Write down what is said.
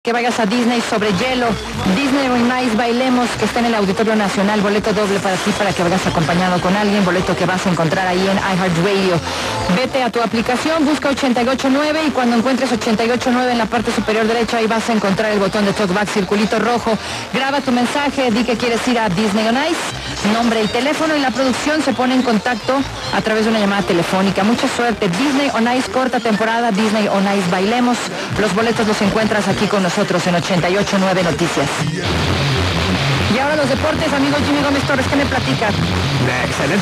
Que vayas a Disney sobre hielo, Disney on Ice Bailemos, que está en el Auditorio Nacional, boleto doble para ti, para que vayas acompañado con alguien, boleto que vas a encontrar ahí en iHeartRadio. Vete a tu aplicación, busca 889 y cuando encuentres 889 en la parte superior derecha, ahí vas a encontrar el botón de talkback, circulito rojo. Graba tu mensaje, di que quieres ir a Disney on Ice, nombre y teléfono, y la producción se pone en contacto a través de una llamada telefónica. Mucha suerte. Disney on Ice, corta temporada, Disney on Ice Bailemos. Los boletos los encuentras aquí con nosotros en 88.9 Noticias. Y ahora los deportes, amigo Jimmy Gómez Torres, ¿qué me platica? Excelente.